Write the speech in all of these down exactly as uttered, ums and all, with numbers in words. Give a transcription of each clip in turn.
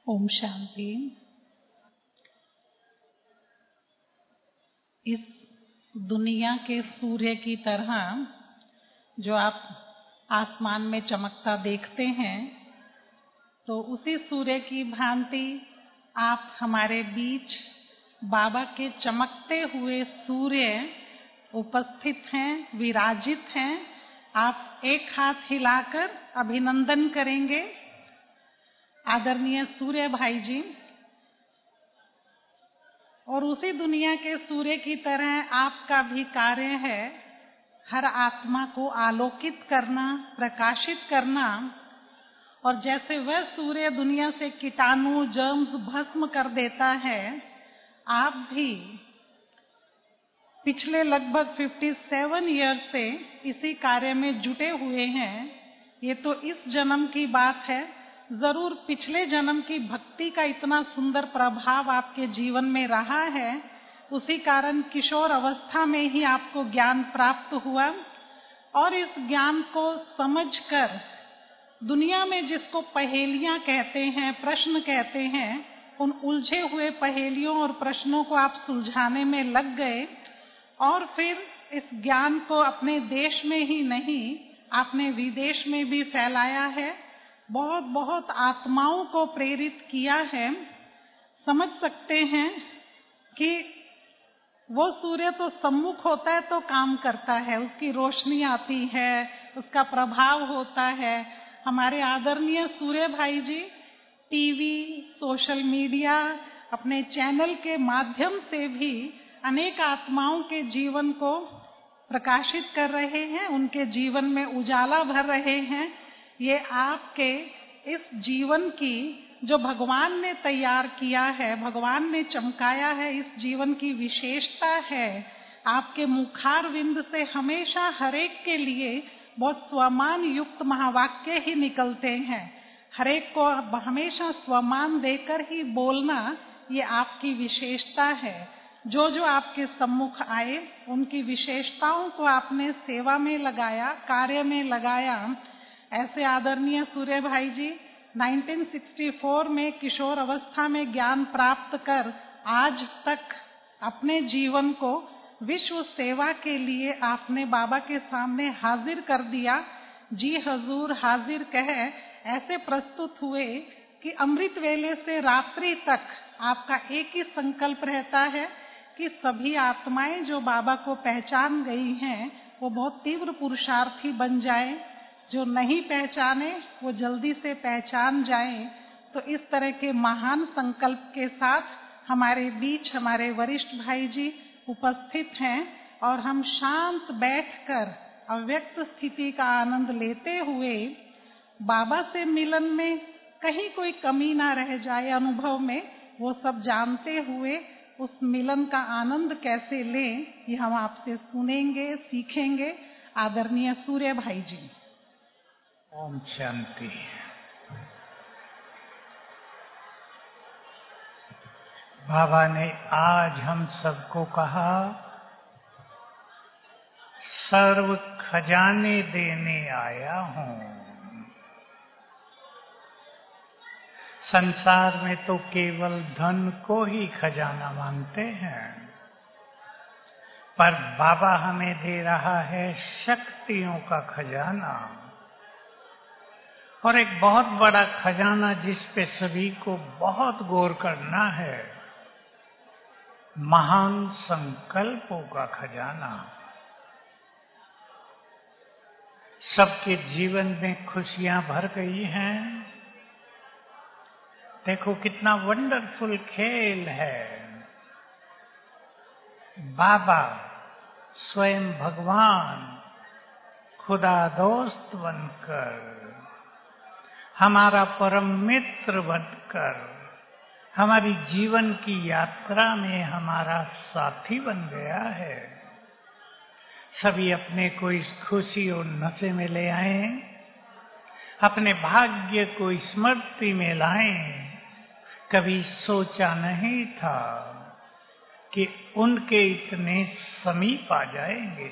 ओम शांति। इस दुनिया के सूर्य की तरह जो आप आसमान में चमकता देखते हैं, तो उसी सूर्य की भांति आप हमारे बीच बाबा के चमकते हुए सूर्य उपस्थित हैं, विराजित हैं। आप एक हाथ हिलाकर अभिनंदन करेंगे। आदरणीय सूर्य भाई जी, और उसी दुनिया के सूर्य की तरह आपका भी कार्य है हर आत्मा को आलोकित करना, प्रकाशित करना। और जैसे वह सूर्य दुनिया से कीटाणु जर्म्स भस्म कर देता है, आप भी पिछले लगभग सत्तावन ईयर्स से इसी कार्य में जुटे हुए हैं। ये तो इस जन्म की बात है, जरूर पिछले जन्म की भक्ति का इतना सुंदर प्रभाव आपके जीवन में रहा है, उसी कारण किशोर अवस्था में ही आपको ज्ञान प्राप्त हुआ। और इस ज्ञान को समझकर दुनिया में जिसको पहेलियां कहते हैं, प्रश्न कहते हैं, उन उलझे हुए पहेलियों और प्रश्नों को आप सुलझाने में लग गए। और फिर इस ज्ञान को अपने देश में ही नहीं, आपने विदेश में भी फैलाया है, बहुत बहुत आत्माओं को प्रेरित किया है। समझ सकते हैं कि वो सूर्य तो सम्मुख होता है तो काम करता है, उसकी रोशनी आती है, उसका प्रभाव होता है। हमारे आदरणीय सूर्य भाई जी टीवी, सोशल मीडिया, अपने चैनल के माध्यम से भी अनेक आत्माओं के जीवन को प्रकाशित कर रहे हैं, उनके जीवन में उजाला भर रहे हैं। ये आपके इस जीवन की जो भगवान ने तैयार किया है, भगवान ने चमकाया है, इस जीवन की विशेषता है। आपके मुखारविंद से हमेशा हरेक के लिए बहुत स्वमान युक्त महावाक्य ही निकलते हैं। हरेक को हमेशा स्वमान देकर ही बोलना, ये आपकी विशेषता है। जो जो आपके सम्मुख आए, उनकी विशेषताओं को आपने सेवा में लगाया, कार्य में लगाया। ऐसे आदरणीय सूर्य भाई जी उन्नीस सौ चौंसठ में किशोर अवस्था में ज्ञान प्राप्त कर आज तक अपने जीवन को विश्व सेवा के लिए आपने बाबा के सामने हाजिर कर दिया। जी हजूर हाजिर कह ऐसे प्रस्तुत हुए कि अमृत वेले से रात्रि तक आपका एक ही संकल्प रहता है कि सभी आत्माएं जो बाबा को पहचान गई हैं, वो बहुत तीव्र पुरुषार्थी बन जाएं। जो नहीं पहचाने वो जल्दी से पहचान जाएं। तो इस तरह के महान संकल्प के साथ हमारे बीच हमारे वरिष्ठ भाई जी उपस्थित हैं, और हम शांत बैठकर अव्यक्त स्थिति का आनंद लेते हुए बाबा से मिलन में कहीं कोई कमी ना रह जाए अनुभव में, वो सब जानते हुए उस मिलन का आनंद कैसे लें, ये हम आपसे सुनेंगे, सीखेंगे। आदरणीय सूर्य भाई जी। ओम शांति। बाबा ने आज हम सबको कहा, सर्व खजाने देने आया हूँ। संसार में तो केवल धन को ही खजाना मानते हैं, पर बाबा हमें दे रहा है शक्तियों का खजाना, और एक बहुत बड़ा खजाना जिस पे सभी को बहुत गौर करना है, महान संकल्पों का खजाना। सबके जीवन में खुशियां भर गई हैं। देखो कितना वंडरफुल खेल है। बाबा स्वयं भगवान खुदा दोस्त बनकर, हमारा परम मित्र बनकर, हमारी जीवन की यात्रा में हमारा साथी बन गया है। सभी अपने को इस खुशी और नशे में ले आए, अपने भाग्य को स्मृति में लाएं। कभी सोचा नहीं था कि उनके इतने समीप आ जाएंगे,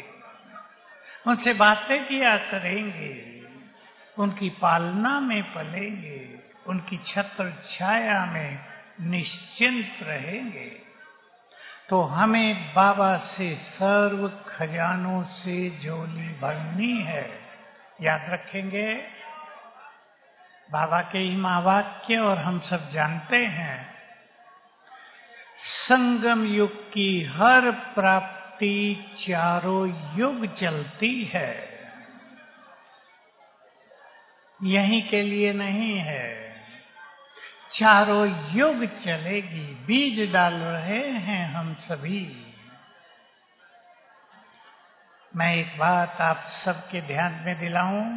उनसे बातें किया करेंगे, उनकी पालना में पलेंगे, उनकी छत्र छाया में निश्चिंत रहेंगे। तो हमें बाबा से सर्व खजानों से झोली भरनी है। याद रखेंगे बाबा के ही महावाक्य, और हम सब जानते हैं संगम युग की हर प्राप्ति चारों युग चलती है, यहीं के लिए नहीं है, चारों युग चलेगी। बीज डाल रहे हैं हम सभी। मैं एक बात आप सबके ध्यान में दिलाऊं,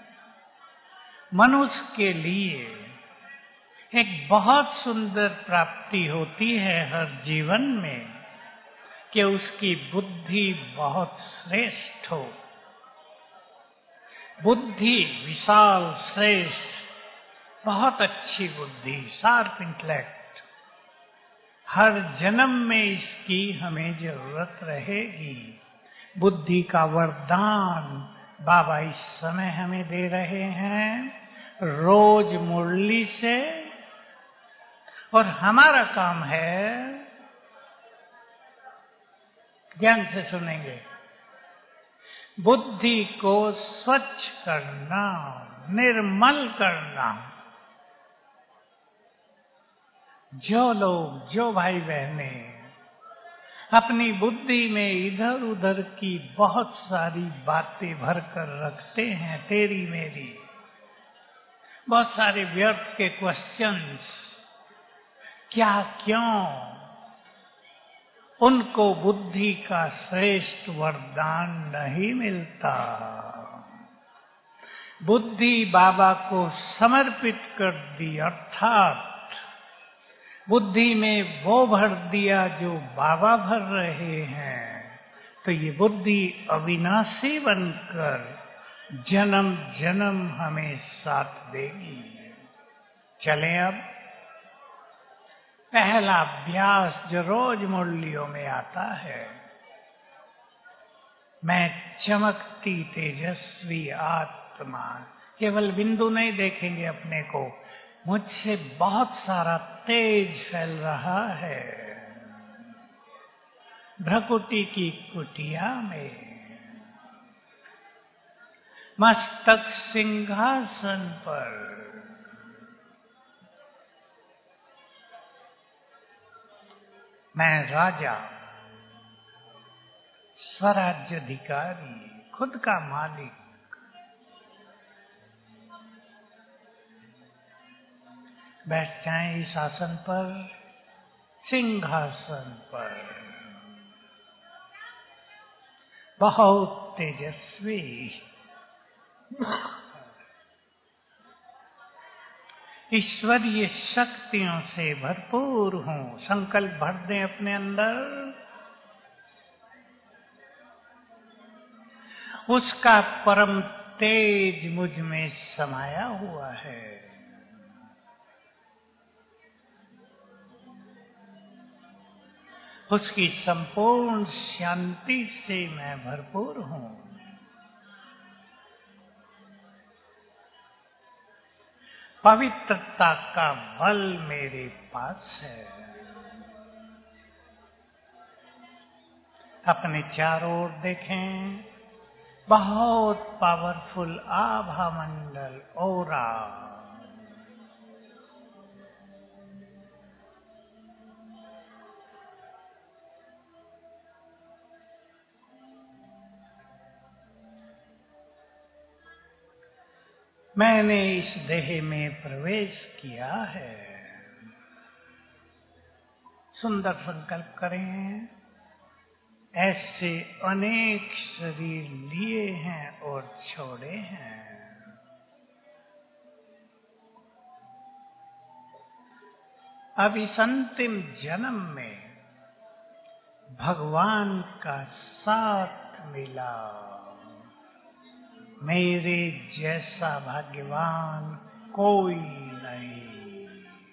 मनुष्य के लिए एक बहुत सुंदर प्राप्ति होती है हर जीवन में कि उसकी बुद्धि बहुत श्रेष्ठ हो। बुद्धि विशाल श्रेष्ठ, बहुत अच्छी बुद्धि, शार्प इंटेलेक्ट। हर जन्म में इसकी हमें जरूरत रहेगी। बुद्धि का वरदान बाबा इस समय हमें दे रहे हैं रोज मुरली से, और हमारा काम है ज्ञान से सुनेंगे, बुद्धि को स्वच्छ करना, निर्मल करना। जो लोग, जो भाई बहने अपनी बुद्धि में इधर उधर की बहुत सारी बातें भर कर रखते हैं, तेरी मेरी, बहुत सारे व्यर्थ के क्वेश्चंस, क्या क्यों, उनको बुद्धि का श्रेष्ठ वरदान नहीं मिलता। बुद्धि बाबा को समर्पित कर दी, अर्थात बुद्धि में वो भर दिया जो बाबा भर रहे हैं, तो ये बुद्धि अविनाशी बनकर जन्म जन्म हमें साथ देगी। चलें अब पहला अभ्यास जो रोज मुरलियों में आता है, मैं चमकती तेजस्वी आत्मा, केवल बिंदु नहीं देखेंगे अपने को, मुझसे बहुत सारा तेज फैल रहा है भ्रकुटी की कुटिया में। मस्तक सिंहासन पर, मैं राजा, स्वराज्य अधिकारी, खुद का मालिक। बैठ जाएं इस आसन पर, सिंहासन पर, बहुत तेजस्वी, ईश्वरीय शक्तियों से भरपूर हूं। संकल्प भर दें अपने अंदर, उसका परम तेज मुझ में समाया हुआ है। उसकी संपूर्ण शांति से मैं भरपूर हूं। पवित्रता का बल मेरे पास है। अपने चारों ओर देखें, बहुत पावरफुल आभा मंडल, ओरा, मैंने इस देह में प्रवेश किया है। सुंदर संकल्प करें, ऐसे अनेक शरीर लिए हैं और छोड़े हैं। अब इस अंतिम जन्म में भगवान का साथ मिला। मेरे जैसा भाग्यवान कोई नहीं।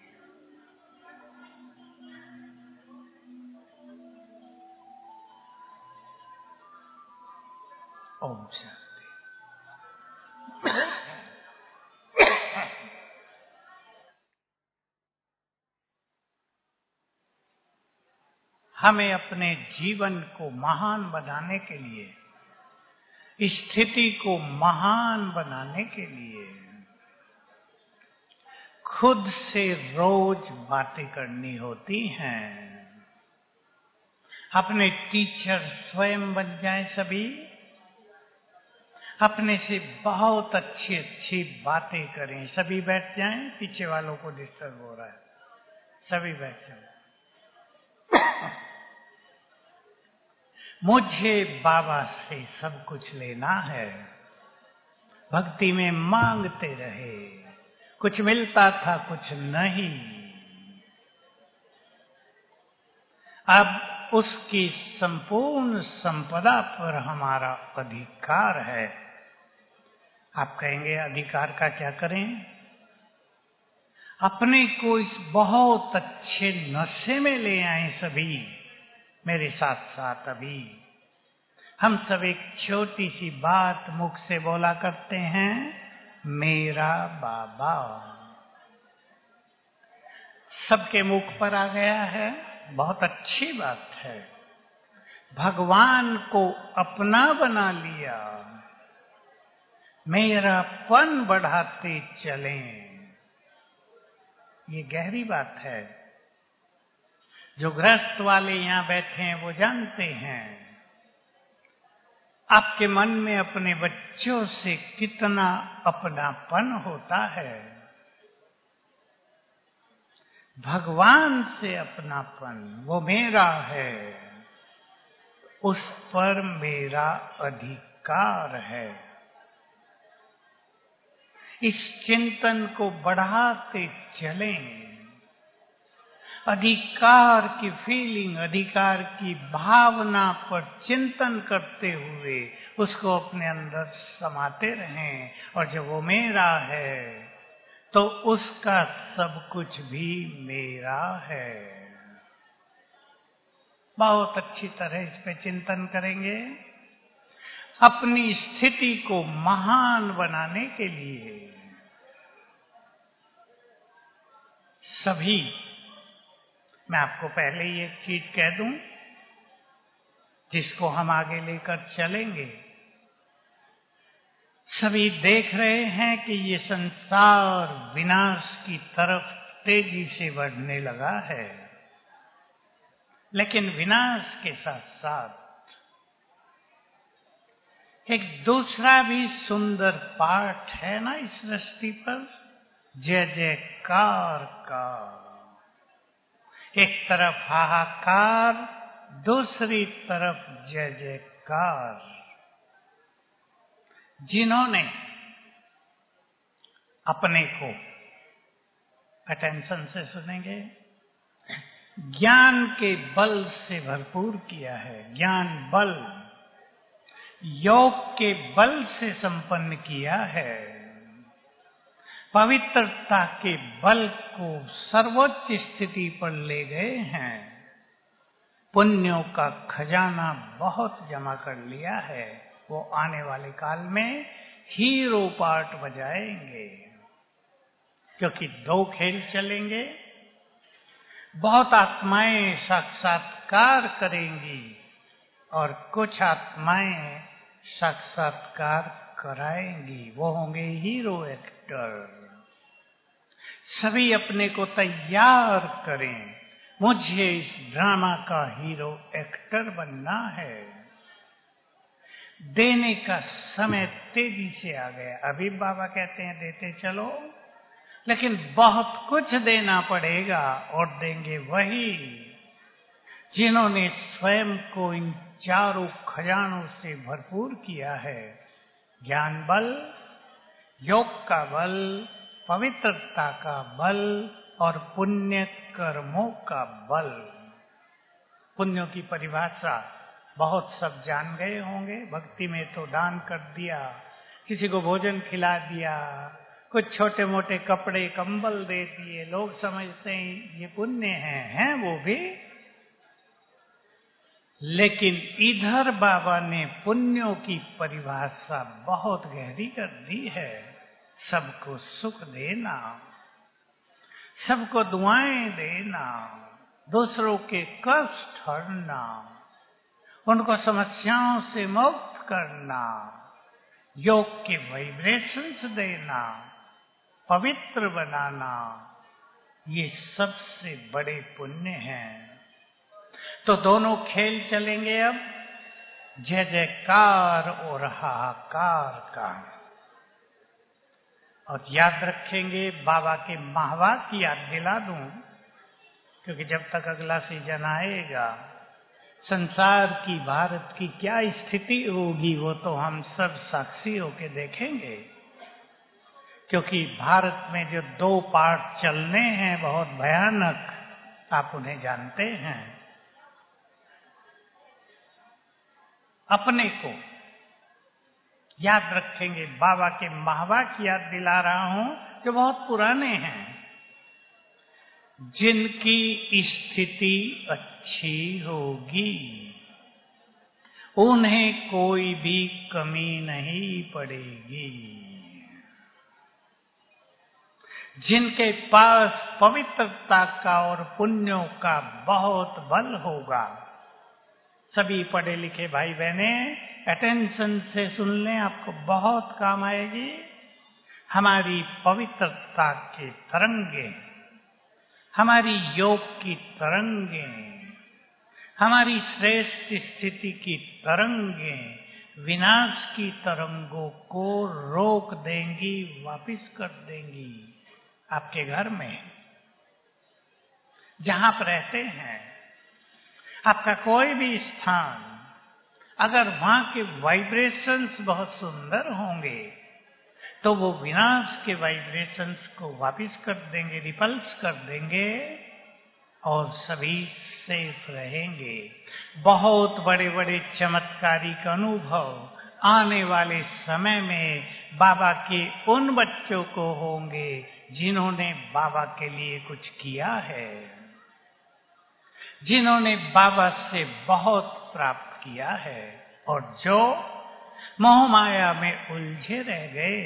ओम शांति। हमें अपने जीवन को महान बनाने के लिए, स्थिति को महान बनाने के लिए खुद से रोज बातें करनी होती हैं। अपने टीचर स्वयं बन जाएं सभी। अपने से बहुत अच्छी अच्छी बातें करें। सभी बैठ जाएं, पीछे वालों को डिस्टर्ब हो रहा है। सभी बैठ जाएं। मुझे बाबा से सब कुछ लेना है। भक्ति में मांगते रहे, कुछ मिलता था कुछ नहीं। अब उसकी संपूर्ण संपदा पर हमारा अधिकार है। आप कहेंगे अधिकार का क्या करें? अपने को इस बहुत अच्छे नशे में ले आए सभी। मेरे साथ साथ अभी हम सब एक छोटी सी बात मुख से बोला करते हैं, मेरा बाबा। सबके मुख पर आ गया है, बहुत अच्छी बात है। भगवान को अपना बना लिया, मेरापन बढ़ाते चलें। ये गहरी बात है। जो गृहस्थ वाले यहां बैठे हैं वो जानते हैं आपके मन में अपने बच्चों से कितना अपनापन होता है। भगवान से अपनापन, वो मेरा है, उस पर मेरा अधिकार है। इस चिंतन को बढ़ाते चलें। अधिकार की फीलिंग, अधिकार की भावना पर चिंतन करते हुए उसको अपने अंदर समाते रहें। और जब वो मेरा है तो उसका सब कुछ भी मेरा है। बहुत अच्छी तरह इस पे चिंतन करेंगे। अपनी स्थिति को महान बनाने के लिए सभी, मैं आपको पहले ही एक चीज कह दूं जिसको हम आगे लेकर चलेंगे। सभी देख रहे हैं कि ये संसार विनाश की तरफ तेजी से बढ़ने लगा है, लेकिन विनाश के साथ साथ एक दूसरा भी सुंदर पाठ है ना इस सृष्टि पर, जय जयकार का। एक तरफ हाहाकार, दूसरी तरफ जय जयकार। जिन्होंने अपने को, अटेंशन से सुनेंगे, ज्ञान के बल से भरपूर किया है, ज्ञान बल, योग के बल से संपन्न किया है, पवित्रता के बल को सर्वोच्च स्थिति पर ले गए हैं, पुण्यों का खजाना बहुत जमा कर लिया है, वो आने वाले काल में हीरो पार्ट बजाएंगे। क्योंकि दो खेल चलेंगे, बहुत आत्माएं साक्षात्कार करेंगी और कुछ आत्माएं साक्षात्कार कराएंगी, वो होंगे हीरो एक्टर। सभी अपने को तैयार करें, मुझे इस ड्रामा का हीरो एक्टर बनना है। देने का समय तेजी से आ गया। अभी बाबा कहते हैं देते चलो, लेकिन बहुत कुछ देना पड़ेगा और देंगे वही जिन्होंने स्वयं को इन चारों खजानों से भरपूर किया है, ज्ञान बल, योग का बल, पवित्रता का बल और पुण्य कर्मों का बल। पुण्यों की परिभाषा बहुत सब जान गए होंगे। भक्ति में तो दान कर दिया, किसी को भोजन खिला दिया, कुछ छोटे मोटे कपड़े कंबल दे दिए, लोग समझते हैं ये पुण्य है, हैं वो भी। लेकिन इधर बाबा ने पुण्यों की परिभाषा बहुत गहरी कर दी है। सबको सुख देना, सबको दुआएं देना, दूसरों के कष्ट हरना, उनको समस्याओं से मुक्त करना, योग के वाइब्रेशंस देना, पवित्र बनाना, ये सबसे बड़े पुण्य हैं। तो दोनों खेल चलेंगे अब जय जयकार और हाहाकार का। और याद रखेंगे, बाबा के महवा की याद दिला दूं, क्योंकि जब तक अगला सीजन आएगा संसार की, भारत की क्या स्थिति होगी वो तो हम सब साक्षी होके देखेंगे। क्योंकि भारत में जो दो पार्ट चलने हैं बहुत भयानक, आप उन्हें जानते हैं। अपने को याद रखेंगे, बाबा के महवा की याद दिला रहा हूं जो बहुत पुराने हैं, जिनकी स्थिति अच्छी होगी उन्हें कोई भी कमी नहीं पड़ेगी। जिनके पास पवित्रता का और पुण्यों का बहुत बल होगा, सभी पढ़े लिखे भाई बहने अटेंशन से सुन लें, आपको बहुत काम आएगी। हमारी पवित्रता के तरंगे, हमारी योग की तरंगे, हमारी श्रेष्ठ स्थिति की तरंगे विनाश की तरंगों को रोक देंगी, वापिस कर देंगी। आपके घर में, जहां आप रहते हैं, आपका कोई भी स्थान, अगर वहां के वाइब्रेशंस बहुत सुंदर होंगे तो वो विनाश के वाइब्रेशंस को वापिस कर देंगे, रिपल्स कर देंगे और सभी सेफ रहेंगे। बहुत बड़े बड़े चमत्कारिक अनुभव आने वाले समय में बाबा के उन बच्चों को होंगे जिन्होंने बाबा के लिए कुछ किया है, जिन्होंने बाबा से बहुत प्राप्त किया है और जो मोह माया में उलझे रह गए।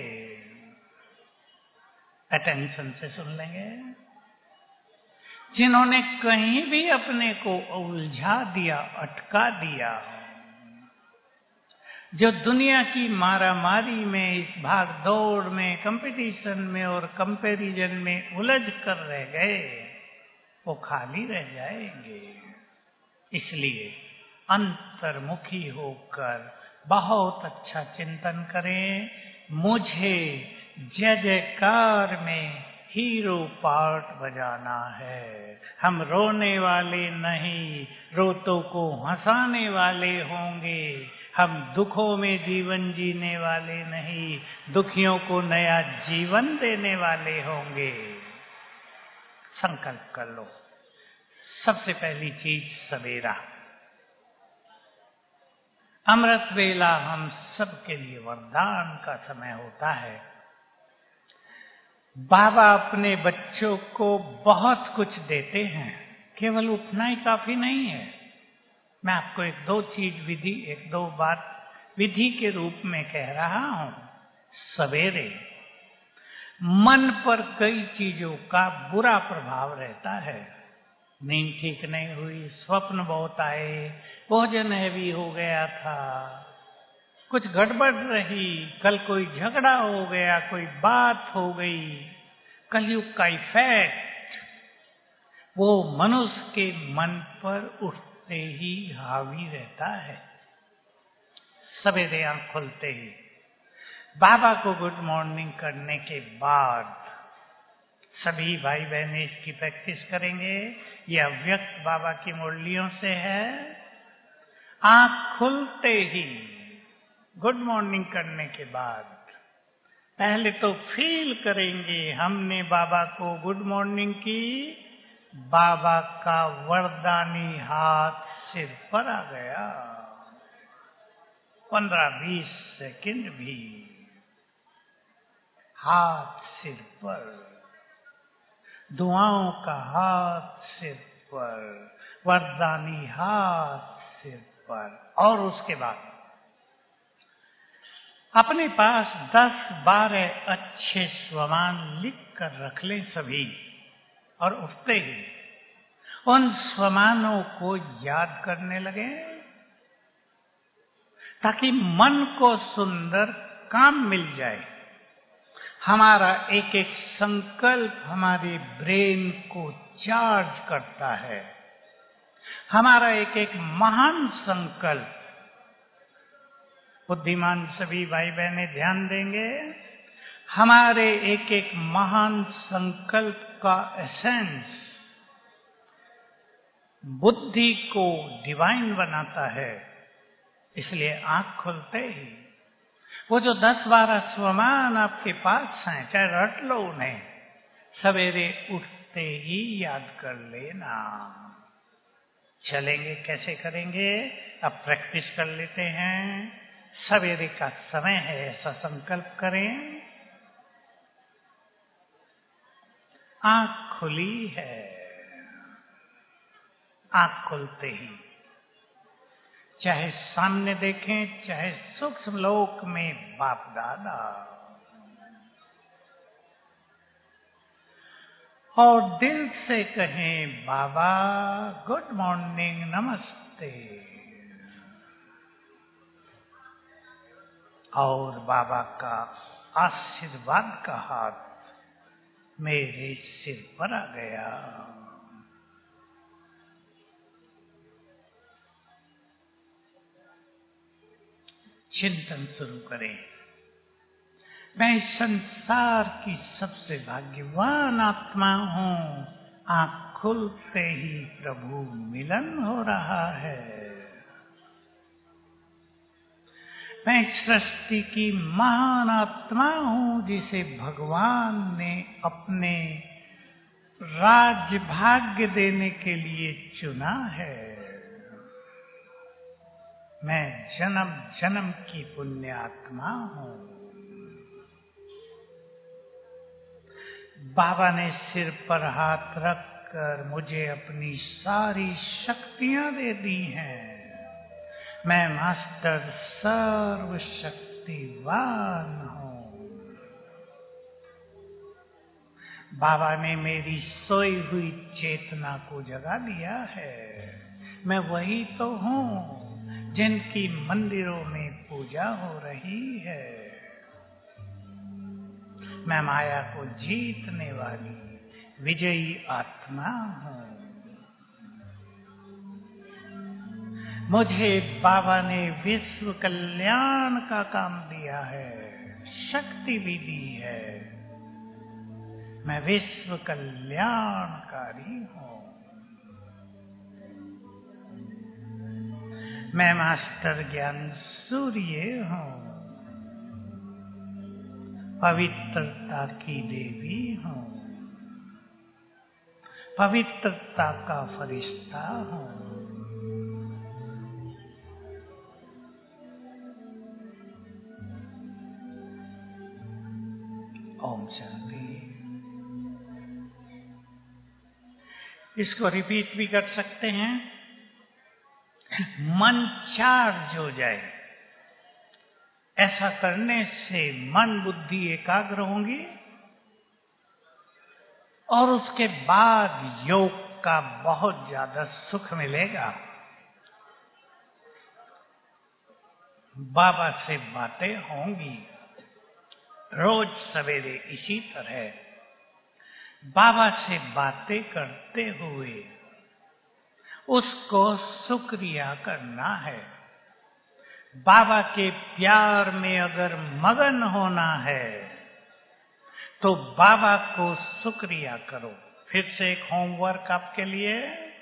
अटेंशन से सुन लेंगे। जिन्होंने कहीं भी अपने को उलझा दिया, अटका दिया, जो दुनिया की मारामारी में, इस भाग दौड़ में, कंपटीशन में और कंपैरिजन में उलझ कर रह गए, वो खाली रह जाएंगे। इसलिए अंतर्मुखी होकर बहुत अच्छा चिंतन करें। मुझे जय जयकार में हीरो पार्ट बजाना है। हम रोने वाले नहीं, रोतों को हंसाने वाले होंगे। हम दुखों में जीवन जीने वाले नहीं, दुखियों को नया जीवन देने वाले होंगे। संकल्प कर लो। सबसे पहली चीज सवेरा, अमृत वेला हम सबके लिए वरदान का समय होता है। बाबा अपने बच्चों को बहुत कुछ देते हैं, केवल उतना ही काफी नहीं है। मैं आपको एक दो चीज विधि, एक दो बात विधि के रूप में कह रहा हूं। सवेरे मन पर कई चीजों का बुरा प्रभाव रहता है। नींद ठीक नहीं हुई, स्वप्न बहुत आए, भोजन हैवी हो गया था, कुछ गड़बड़ रही, कल कोई झगड़ा हो गया, कोई बात हो गई। कलयुग का इफेक्ट वो मनुष्य के मन पर उठते ही हावी रहता है। सवेरे आंख खुलते ही बाबा को गुड मॉर्निंग करने के बाद सभी भाई बहनें इसकी प्रैक्टिस करेंगे। यह अव्यक्त बाबा की मुरलियों से है। आंख खुलते ही गुड मॉर्निंग करने के बाद पहले तो फील करेंगे हमने बाबा को गुड मॉर्निंग की, बाबा का वरदानी हाथ सिर पर आ गया। पंद्रह बीस सेकंड भी हाथ सिर पर, दुआओं का हाथ सिर पर, वरदानी हाथ सिर पर। और उसके बाद अपने पास दस बारह अच्छे स्वमान लिख कर रख लें सभी। और उठते ही उन स्वमानों को याद करने लगे ताकि मन को सुंदर काम मिल जाए। हमारा एक एक संकल्प हमारे ब्रेन को चार्ज करता है। हमारा एक एक महान संकल्प, बुद्धिमान सभी भाई बहनें ध्यान देंगे, हमारे एक एक महान संकल्प का एसेंस बुद्धि को डिवाइन बनाता है। इसलिए आंख खुलते ही वो जो दस बारह स्वमान आपके पास हैं, चाहे रट लो उन्हें, सवेरे उठते ही याद कर लेना। चलेंगे कैसे करेंगे? अब प्रैक्टिस कर लेते हैं। सवेरे का समय है, ऐसा संकल्प करें। आंख खुली है, आंख खुलते ही चाहे सामने देखें, चाहे सूक्ष्म लोक में बाप दादा, और दिल से कहें बाबा गुड मॉर्निंग, नमस्ते। और बाबा का आशीर्वाद का हाथ मेरे सिर पर आ गया। चिंतन शुरू करें। मैं इस संसार की सबसे भाग्यवान आत्मा हूं। आंख खुलते ही प्रभु मिलन हो रहा है। मैं सृष्टि की महान आत्मा हूं जिसे भगवान ने अपने राज्य भाग्य देने के लिए चुना है। मैं जन्म जन्म की पुण्य आत्मा हूं। बाबा ने सिर पर हाथ रखकर मुझे अपनी सारी शक्तियां दे दी हैं। मैं मास्टर सर्वशक्तिवान हूं। बाबा ने मेरी सोई हुई चेतना को जगा दिया है। मैं वही तो हूं जिनकी मंदिरों में पूजा हो रही है। मैं माया को जीतने वाली विजयी आत्मा हूं। मुझे बाबा ने विश्व कल्याण का काम दिया है, शक्ति भी दी है। मैं विश्व कल्याणकारी हूं। मैं मास्टर ज्ञान सूर्य हूं। पवित्रता की देवी हूं। पवित्रता का फरिश्ता हूं। ओम शांति। इसको रिपीट भी कर सकते हैं। मन चार्ज हो जाए, ऐसा करने से मन बुद्धि एकाग्र होंगी और उसके बाद योग का बहुत ज्यादा सुख मिलेगा। बाबा से बातें होंगी रोज सवेरे इसी तरह। बाबा से बातें करते हुए उसको शुक्रिया करना है। बाबा के प्यार में अगर मगन होना है तो बाबा को शुक्रिया करो। फिर से एक होमवर्क आपके लिए।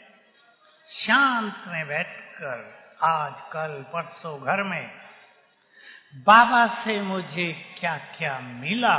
शांत में बैठकर आज कल परसों घर में बाबा से मुझे क्या क्या मिला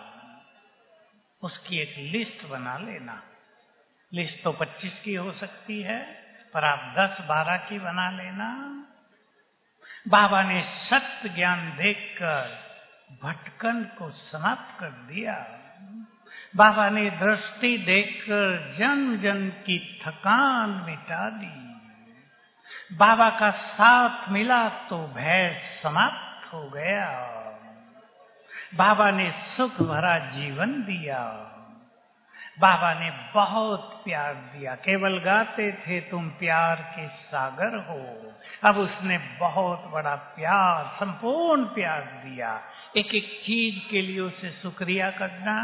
उसकी एक लिस्ट बना लेना। लिस्ट तो पच्चीस की हो सकती है, पर आप दस बारह की बना लेना। बाबा ने सत्य ज्ञान देकर भटकन को समाप्त कर दिया। बाबा ने दृष्टि देकर जन जन की थकान मिटा दी। बाबा का साथ मिला तो भय समाप्त हो गया। बाबा ने सुख भरा जीवन दिया। बाबा ने बहुत प्यार दिया, केवल गाते थे तुम प्यार के सागर हो। अब उसने बहुत बड़ा प्यार, संपूर्ण प्यार दिया। एक एक चीज के लिए उसे शुक्रिया करना,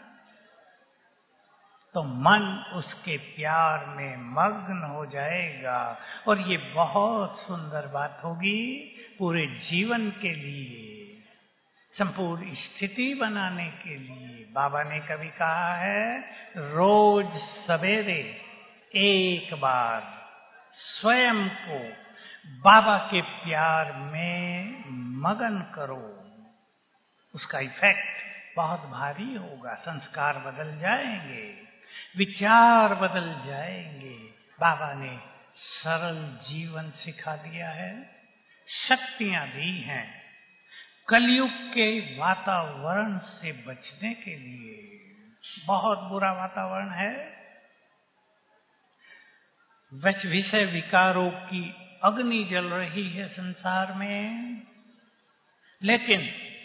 तो मन उसके प्यार में मग्न हो जाएगा। और ये बहुत सुंदर बात होगी पूरे जीवन के लिए, संपूर्ण स्थिति बनाने के लिए। बाबा ने कभी कहा है, रोज सवेरे एक बार स्वयं को बाबा के प्यार में मगन करो, उसका इफेक्ट बहुत भारी होगा। संस्कार बदल जाएंगे, विचार बदल जाएंगे। बाबा ने सरल जीवन सिखा दिया है, शक्तियां दी हैं कलयुग के वातावरण से बचने के लिए। बहुत बुरा वातावरण है, विषय विकारों की अग्नि जल रही है संसार में, लेकिन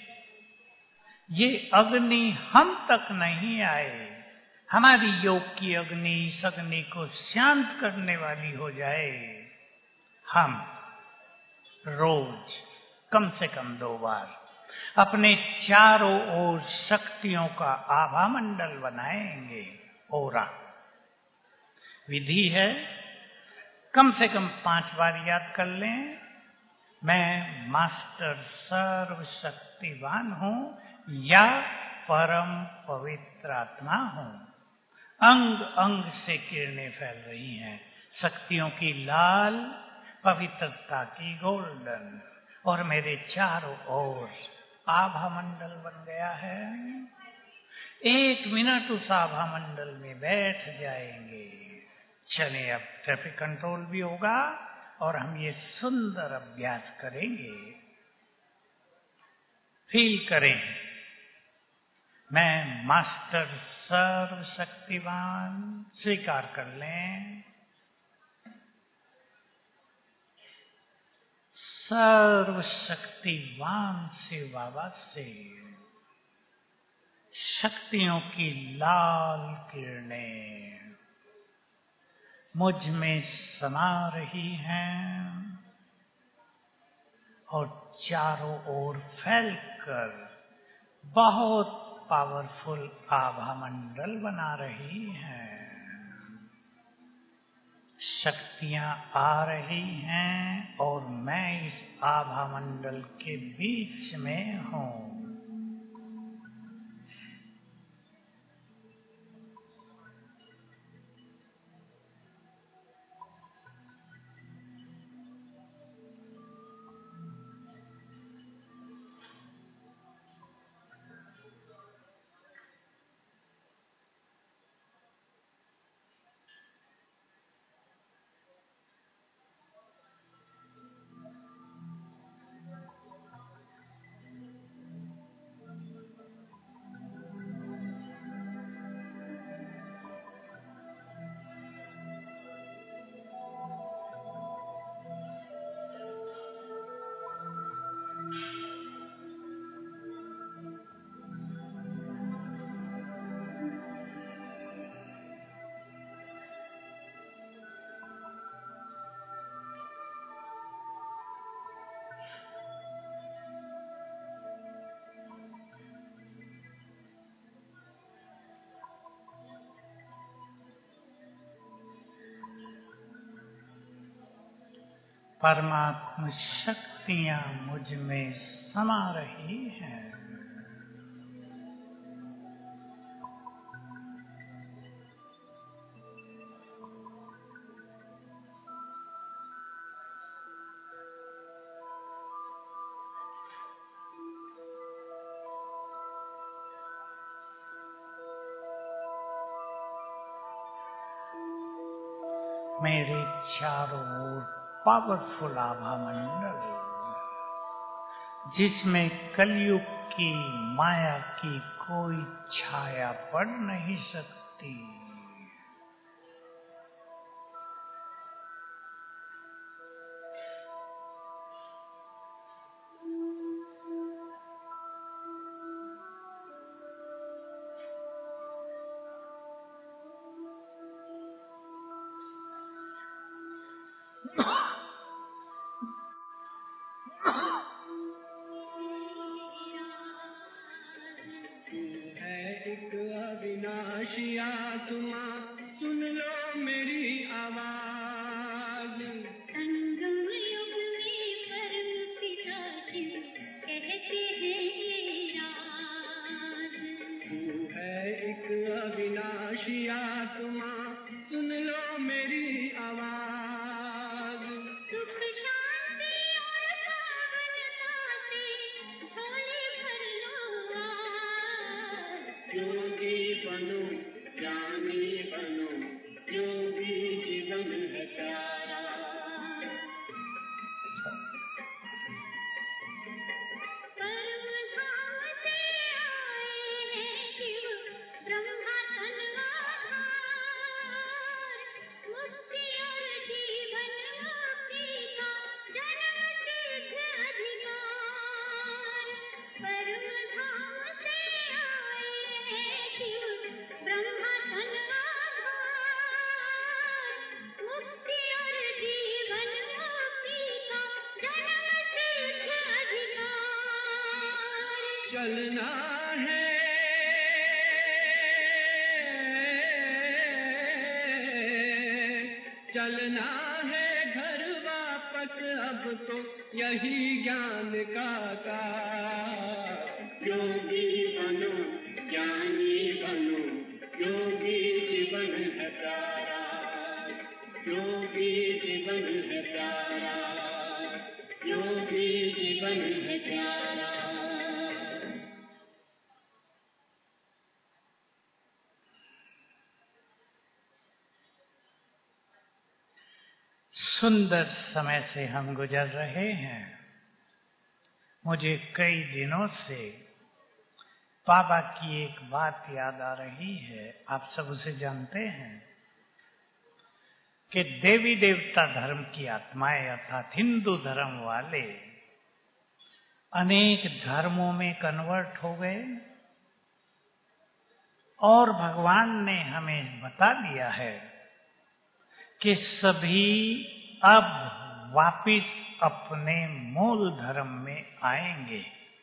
ये अग्नि हम तक नहीं आए। हमारी योग की अग्नि इस अग्नि को शांत करने वाली हो जाए। हम रोज कम से कम दो बार अपने चारों ओर शक्तियों का आभा मंडल बनाएंगे। ओरा विधि है, कम से कम पांच बार याद कर लें, मैं मास्टर सर्वशक्तिवान हूं या परम पवित्र आत्मा हूं। अंग अंग से किरणें फैल रही हैं, शक्तियों की लाल, पवित्रता की गोल्डन, और मेरे चारों ओर आभा मंडल बन गया है। एक मिनट उस आभा मंडल में बैठ जाएंगे। चलिए, अब ट्रैफिक कंट्रोल भी होगा और हम ये सुंदर अभ्यास करेंगे। फील करें, मैं मास्टर सर्वशक्तिवान, स्वीकार कर लें। सर्वशक्तिवान से बाबा से शक्तियों की लाल किरणें मुझ में समा रही हैं और चारों ओर फैलकर बहुत पावरफुल आभा मंडल बना रही हैं। शक्तियां आ रही हैं और मैं इस आभा मंडल के बीच में हूं। परमात्मा शक्तियां मुझ में समा रही हैं। मेरे चारों ओर पावरफुल आभा मंडल, जिसमें कलयुग की माया की कोई छाया पड़ नहीं सकती। चलना है, चलना है घर वापस अब तो यही ज्ञान का काम। योगी बनो ज्ञानी बनो, योगी जीवन है प्यारा, योगी जीवन है प्यारा, योगी जीवन है प्यारा। सुंदर समय से हम गुजर रहे हैं। मुझे कई दिनों से बाबा की एक बात याद आ रही है, आप सब उसे जानते हैं कि देवी देवता धर्म की आत्माएं अर्थात हिंदू धर्म वाले अनेक धर्मों में कन्वर्ट हो गए और भगवान ने हमें बता दिया है कि सभी अब वापिस अपने मूल धर्म में आएंगे।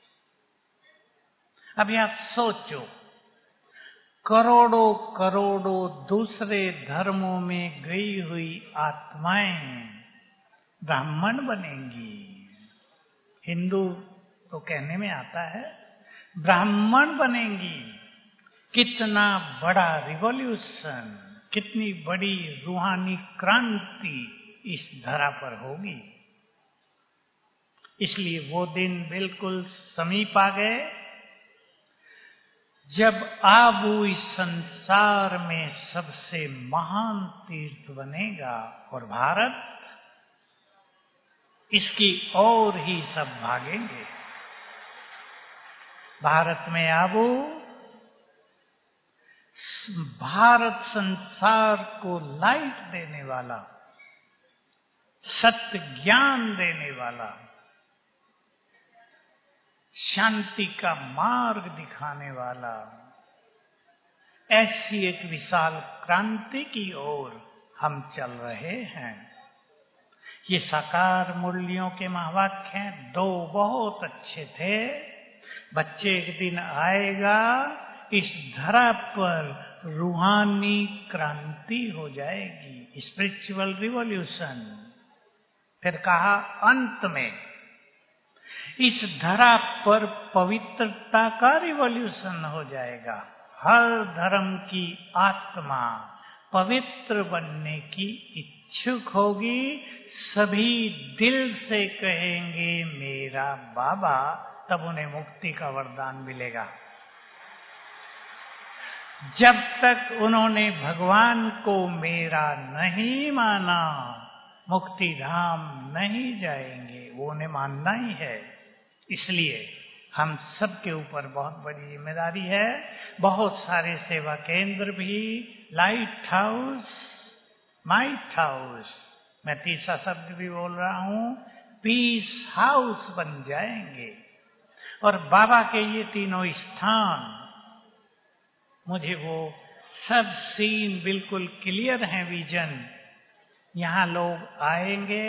अभी आप सोचो, करोड़ों करोड़ों दूसरे धर्मों में गई हुई आत्माएं ब्राह्मण बनेंगी। हिंदू तो कहने में आता है, ब्राह्मण बनेंगी। कितना बड़ा रिवॉल्यूशन, कितनी बड़ी रूहानी क्रांति इस धरा पर होगी। इसलिए वो दिन बिल्कुल समीप आ गए जब आबू इस संसार में सबसे महान तीर्थ बनेगा और भारत इसकी ओर ही सब भागेंगे। भारत में आबू भारत संसार को लाइट देने वाला, सत्य ज्ञान देने वाला, शांति का मार्ग दिखाने वाला, ऐसी एक विशाल क्रांति की ओर हम चल रहे हैं। ये साकार मूल्यों के महावाक्य हैं, दो बहुत अच्छे थे। बच्चे एक दिन आएगा, इस धरा पर रूहानी क्रांति हो जाएगी, स्पिरिचुअल रिवॉल्यूशन। फिर कहा अंत में इस धरा पर पवित्रता का रिवॉल्यूशन हो जाएगा। हर धर्म की आत्मा पवित्र बनने की इच्छुक होगी। सभी दिल से कहेंगे मेरा बाबा, तब उन्हें मुक्ति का वरदान मिलेगा। जब तक उन्होंने भगवान को मेरा नहीं माना, मुक्ति धाम नहीं जाएंगे। वो उन्हें मानना ही है। इसलिए हम सबके ऊपर बहुत बड़ी जिम्मेदारी है। बहुत सारे सेवा केंद्र भी, लाइट हाउस, माइट हाउस, मैं तीसरा शब्द भी बोल रहा हूं, पीस हाउस बन जाएंगे। और बाबा के ये तीनों स्थान, मुझे वो सब सीन बिल्कुल क्लियर है, विजन। यहां लोग आएंगे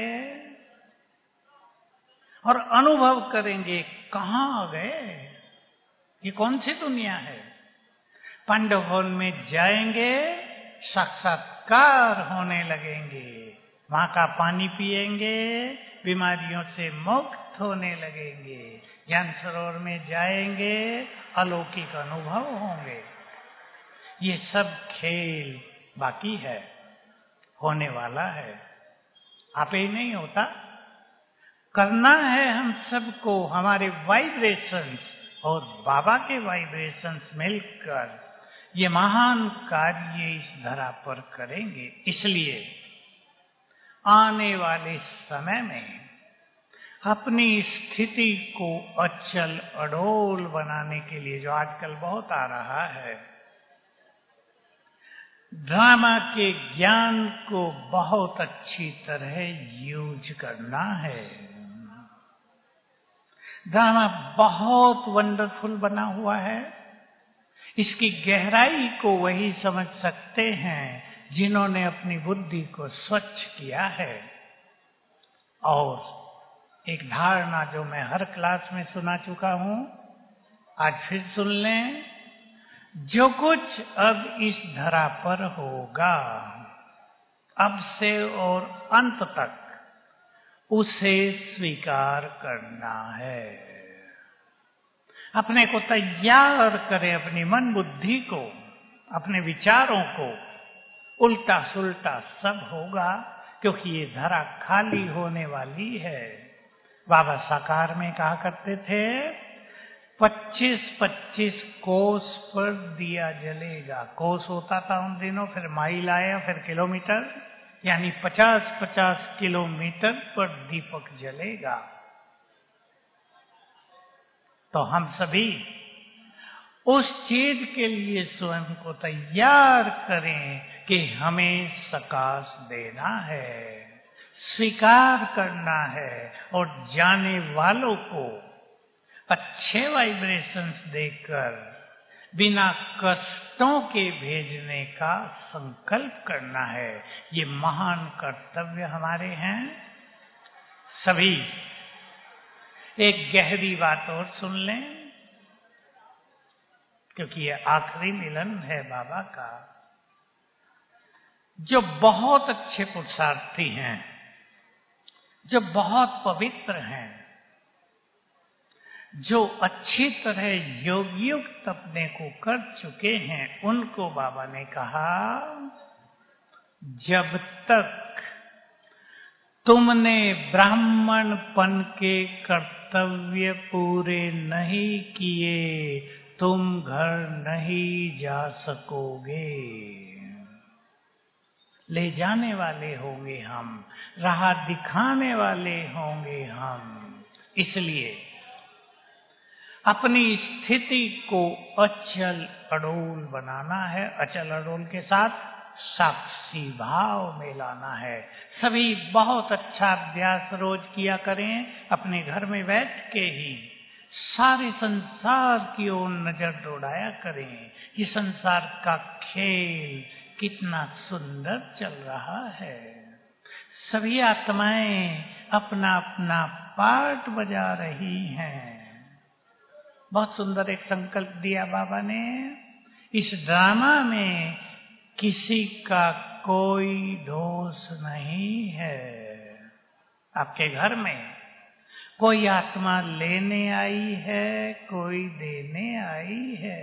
और अनुभव करेंगे, कहां आ गए, ये कौन सी दुनिया है। पांडव भवन में जाएंगे, साक्षात्कार होने लगेंगे, वहां का पानी पिएंगे, बीमारियों से मुक्त होने लगेंगे। ज्ञान सरोवर में जाएंगे, अलौकिक अनुभव होंगे। ये सब खेल बाकी है, होने वाला है। आप ही नहीं होता, करना है हम सबको। हमारे वाइब्रेशंस और बाबा के वाइब्रेशंस मिलकर ये महान कार्य इस धरा पर करेंगे। इसलिए आने वाले समय में अपनी स्थिति को अचल अडोल बनाने के लिए, जो आजकल बहुत आ रहा है, ड्रामा के ज्ञान को बहुत अच्छी तरह यूज करना है। ड्रामा बहुत वंडरफुल बना हुआ है। इसकी गहराई को वही समझ सकते हैं जिन्होंने अपनी बुद्धि को स्वच्छ किया है। और एक धारणा जो मैं हर क्लास में सुना चुका हूं, आज फिर सुन लें, जो कुछ अब इस धरा पर होगा, अब से और अंत तक उसे स्वीकार करना है। अपने को तैयार करें, अपनी मन बुद्धि को, अपने विचारों को। उल्टा सुल्टा सब होगा, क्योंकि ये धरा खाली होने वाली है। बाबा साकार में कहा करते थे, पच्चीस पच्चीस कोस पर दिया जलेगा। कोस होता था उन दिनों, फिर माइल आया, फिर किलोमीटर, यानी पचास पचास किलोमीटर पर दीपक जलेगा। तो हम सभी उस चीज के लिए स्वयं को तैयार करें कि हमें सकाश देना है, स्वीकार करना है और जाने वालों को अच्छे वाइब्रेशंस देकर बिना कष्टों के भेजने का संकल्प करना है। ये महान कर्तव्य हमारे हैं। सभी एक गहरी बात और सुन लें, क्योंकि ये आखिरी मिलन है बाबा का। जो बहुत अच्छे पुरुषार्थी हैं, जो बहुत पवित्र हैं, जो अच्छी तरह योगयुक्त अपने को कर चुके हैं, उनको बाबा ने कहा, जब तक तुमने ब्राह्मणपन के कर्तव्य पूरे नहीं किए, तुम घर नहीं जा सकोगे। ले जाने वाले होंगे हम, राह दिखाने वाले होंगे हम। इसलिए अपनी स्थिति को अचल अडोल बनाना है, अचल अडोल के साथ साक्षी भाव में लाना है। सभी बहुत अच्छा अभ्यास रोज किया करें, अपने घर में बैठ के ही सारे संसार की ओर नजर दौड़ाया करें। ये संसार का खेल कितना सुंदर चल रहा है। सभी आत्माएं अपना अपना पार्ट बजा रही हैं। बहुत सुंदर एक संकल्प दिया बाबा ने, इस ड्रामा में किसी का कोई दोष नहीं है। आपके घर में कोई आत्मा लेने आई है, कोई देने आई है।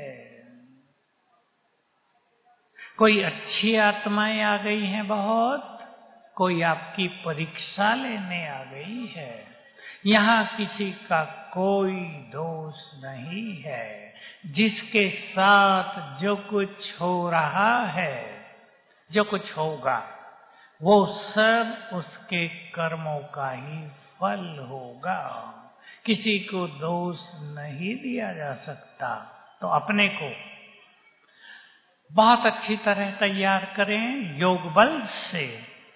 कोई अच्छी आत्माएं आ गई हैं बहुत, कोई आपकी परीक्षा लेने आ गई है। यहाँ किसी का कोई दोष नहीं है। जिसके साथ जो कुछ हो रहा है, जो कुछ होगा, वो सब उसके कर्मों का ही फल होगा। किसी को दोष नहीं दिया जा सकता। तो अपने को बहुत अच्छी तरह तैयार करें, योग बल से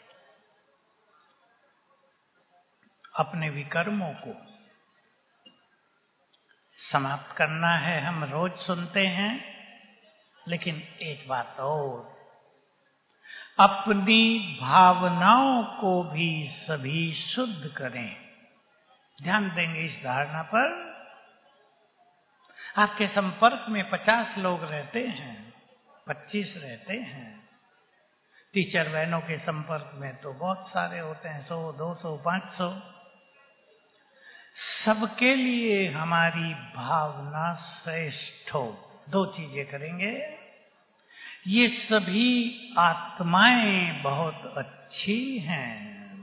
अपने विकर्मों को समाप्त करना है। हम रोज सुनते हैं, लेकिन एक बात और, अपनी भावनाओं को भी सभी शुद्ध करें। ध्यान देंगे इस धारणा पर। आपके संपर्क में पचास लोग रहते हैं, पच्चीस रहते हैं। टीचर बहनों के संपर्क में तो बहुत सारे होते हैं, सौ, दो सौ, पांच सौ। सबके लिए हमारी भावना श्रेष्ठ हो। दो चीजें करेंगे। ये सभी आत्माएं बहुत अच्छी हैं,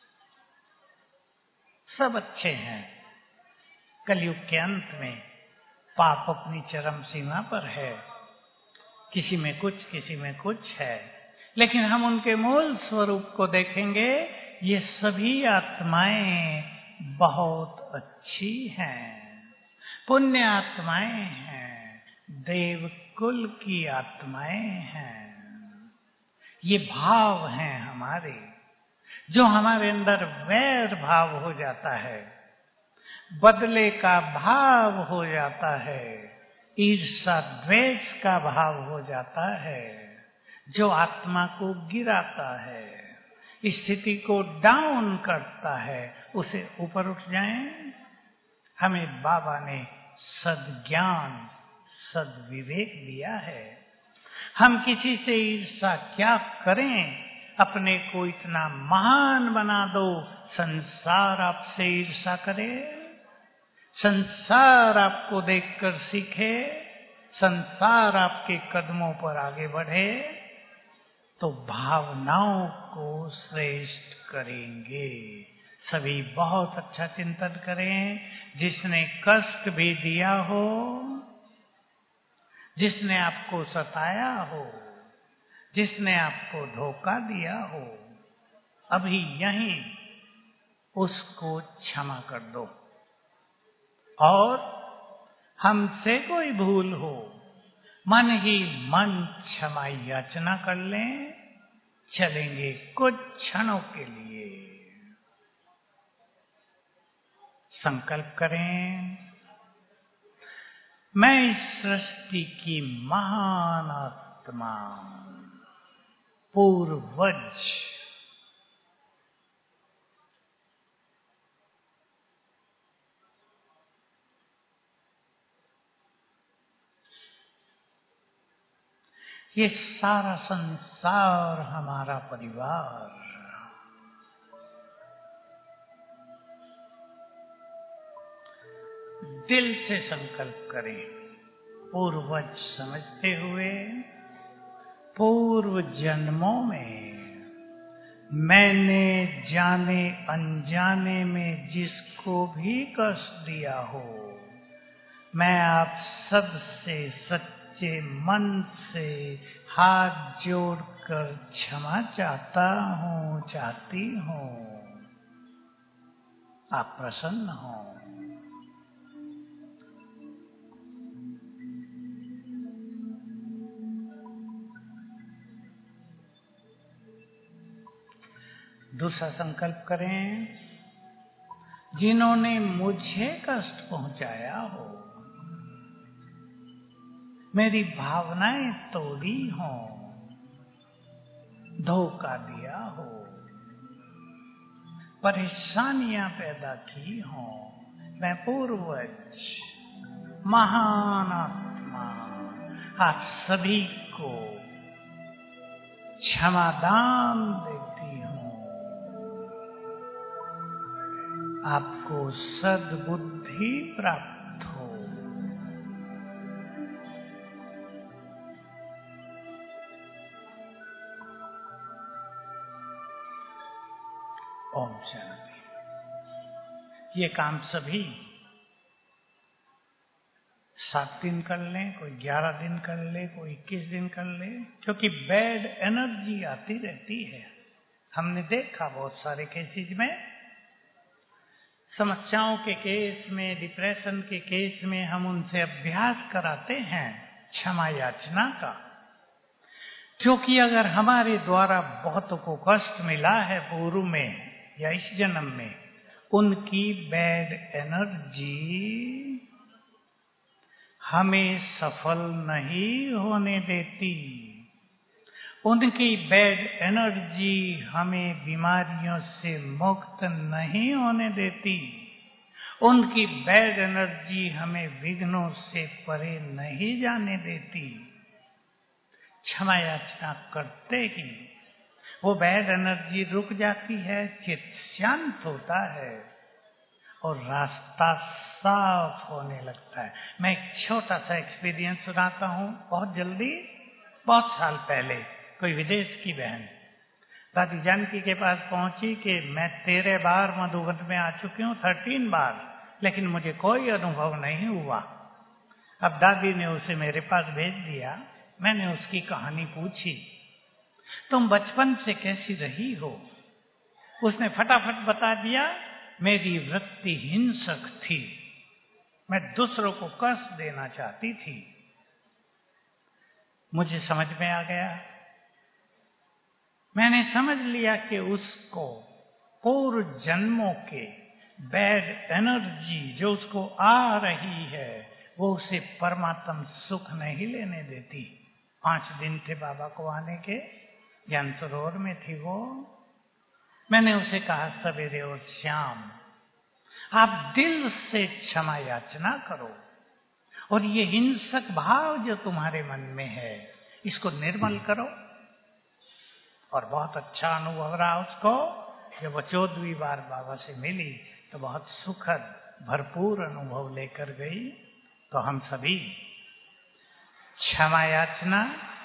सब अच्छे हैं। कलयुग के अंत में पाप अपनी चरम सीमा पर है, किसी में कुछ, किसी में कुछ है, लेकिन हम उनके मूल स्वरूप को देखेंगे। ये सभी आत्माएं बहुत अच्छी हैं, पुण्य आत्माएं हैं, देव कुल की आत्माएं हैं। ये भाव हैं हमारे। जो हमारे अंदर वैर भाव हो जाता है, बदले का भाव हो जाता है, ईर्षा द्वेष का भाव हो जाता है, जो आत्मा को गिराता है, स्थिति को डाउन करता है, उसे ऊपर उठ जाएं। हमें बाबा ने सद्ज्ञान, सद्विवेक दिया है। हम किसी से ईर्ष्या क्या करें? अपने को इतना महान बना दो, संसार आपसे ईर्ष्या करे, संसार आपको देखकर सीखे, संसार आपके कदमों पर आगे बढ़े, तो भावनाओं को श्रेष्ठ करेंगे। सभी बहुत अच्छा चिंतन करें। जिसने कष्ट भी दिया हो, जिसने आपको सताया हो, जिसने आपको धोखा दिया हो, अभी यहीं उसको क्षमा कर दो। और हमसे कोई भूल हो, मन ही मन क्षमा याचना कर लें। चलेंगे कुछ क्षणों के लिए। संकल्प करें, मैं इस सृष्टि की महान आत्मा, पूर्वज, ये सारा संसार हमारा परिवार, दिल से संकल्प करें, पूर्वज समझते हुए, पूर्व जन्मों में मैंने जाने अनजाने में जिसको भी कष्ट दिया हो, मैं आप सब से सच्चे मन से हाथ जोड़कर क्षमा चाहता हूँ, चाहती हूँ। आप प्रसन्न हो। दूसरा संकल्प करें, जिन्होंने मुझे कष्ट पहुंचाया हो, मेरी भावनाएं तोड़ी हो, धोखा दिया हो, परेशानियां पैदा की हो, मैं पूर्वज, महान आत्मा, आप सभी को क्षमादान देती हूं। आपको सद्बुद्धि प्राप्त हो। ओम शांति। ये काम सभी सात दिन कर लें, कोई ग्यारह दिन कर ले, कोई इक्कीस दिन कर ले, क्योंकि बैड एनर्जी आती रहती है। हमने देखा बहुत सारे केसेज में, समस्याओं के केस में, डिप्रेशन के केस में हम उनसे अभ्यास कराते हैं क्षमा याचना का, क्योंकि अगर हमारे द्वारा बहुतों को कष्ट मिला है पूर्व में या इस जन्म में, उनकी बैड एनर्जी हमें सफल नहीं होने देती। उनकी बैड एनर्जी हमें बीमारियों से मुक्त नहीं होने देती। उनकी बैड एनर्जी हमें विघ्नों से परे नहीं जाने देती। क्षमा याचना करते ही वो बैड एनर्जी रुक जाती है, चित्त शांत होता है और रास्ता साफ होने लगता है। मैं एक छोटा सा एक्सपीरियंस सुनाता हूँ बहुत जल्दी। बहुत साल पहले कोई विदेश की बहन दादी जानकी के पास पहुंची कि मैं तेरह बार मधुबन में आ चुकी हूँ, थर्टीन बार, लेकिन मुझे कोई अनुभव नहीं हुआ। अब दादी ने उसे मेरे पास भेज दिया। मैंने उसकी कहानी पूछी, तुम बचपन से कैसी रही हो? उसने फटाफट बता दिया, मेरी वृत्ति हिंसक थी, मैं दूसरों को कष्ट देना चाहती थी। मुझे समझ में आ गया, मैंने समझ लिया कि उसको पूर्व जन्मों के बैड एनर्जी जो उसको आ रही है वो उसे परमात्म सुख नहीं लेने देती। पांच दिन थे बाबा को आने के, ज्ञान सरोवर में थी वो। मैंने उसे कहा, सवेरे और शाम आप दिल से क्षमा याचना करो, और ये हिंसक भाव जो तुम्हारे मन में है, इसको निर्मल करो। और बहुत अच्छा अनुभव रहा उसको। जब वो चौदहवीं बार बाबा से मिली तो बहुत सुखद भरपूर अनुभव लेकर गई। तो हम सभी क्षमा याचना,